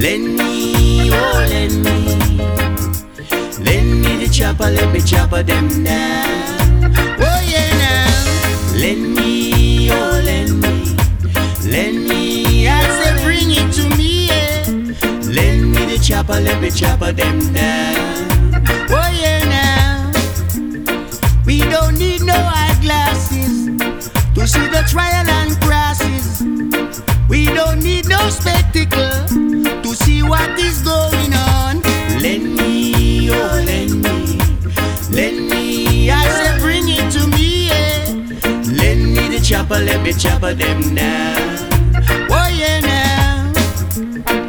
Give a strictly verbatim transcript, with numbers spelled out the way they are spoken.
Lend me, oh lend me, lend me the chopper, let me chopper them now. Oh yeah now. Lend me, oh lend me, lend me, I say bring it to me, yeah. Lend me the chopper, let me chopper them now. Oh yeah now. We don't need no eyeglasses to see the trial and crosses. We don't need no spectacle to see what is going on. Lend me, oh lend me, lend me, I say bring it to me, yeah. Lend me the chopper, let me chopper them